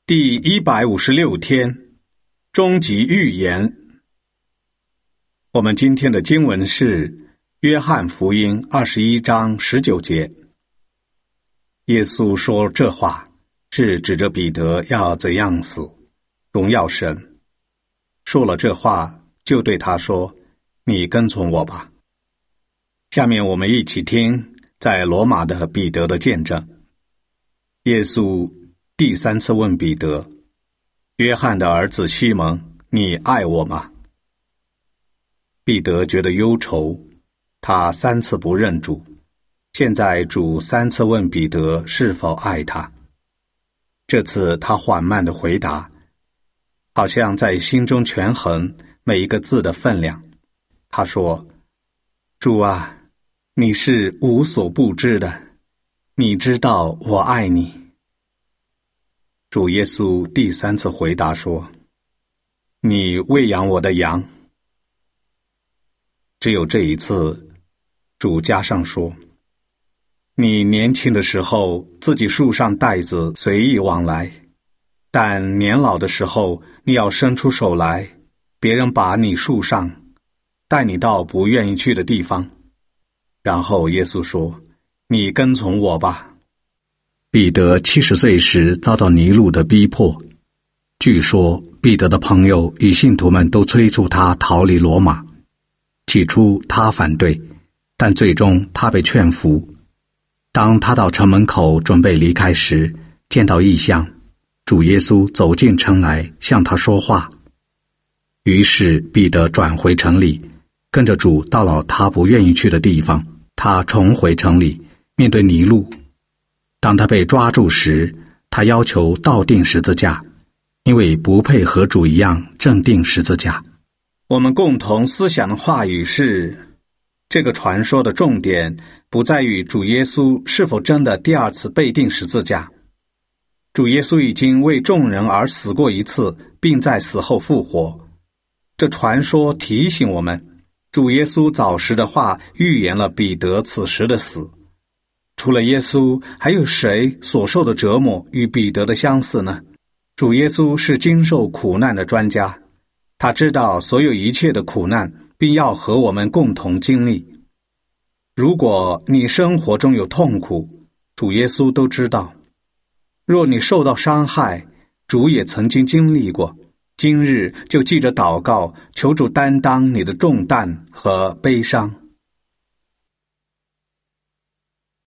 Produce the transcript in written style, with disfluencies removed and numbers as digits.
第156天，终极预言。我们今天的经文是约翰福音21章19节。耶稣说这话是指着彼得要怎样死，荣耀神。说了这话，就对他说：你跟从我吧。下面我们一起听在罗马的彼得的见证。耶稣第3次问彼得：约翰的儿子西蒙，你爱我吗？彼得觉得忧愁，他3次不认主，现在主3次问彼得是否爱他。这次他缓慢地回答，好像在心中权衡每一个字的分量。他说：主啊，你是无所不知的，你知道我爱你。主耶稣第3次回答说：你喂养我的羊。只有这一次，主加上说：你年轻的时候自己束上带子随意往来，但年老的时候你要伸出手来，别人把你束上，带你到不愿意去的地方。然后耶稣说：你跟从我吧。彼得70岁时遭到尼禄的逼迫，据说彼得的朋友与信徒们都催促他逃离罗马。起初他反对，但最终他被劝服。当他到城门口准备离开时，见到异象，主耶稣走进城来向他说话。于是彼得转回城里，跟着主到了他不愿意去的地方。他重回城里，面对尼禄。当他被抓住时，他要求倒钉十字架，因为不配和主一样正钉十字架。我们共同思想的话语是，这个传说的重点不在于主耶稣是否真的第2次被钉十字架。主耶稣已经为众人而死过一次，并在死后复活。这传说提醒我们，主耶稣早时的话预言了彼得此时的死。除了耶稣，还有谁所受的折磨与彼得的相似呢？主耶稣是经受苦难的专家，他知道所有一切的苦难，并要和我们共同经历。如果你生活中有痛苦，主耶稣都知道；若你受到伤害，主也曾经经历过。今日就记着祷告，求主担当你的重担和悲伤。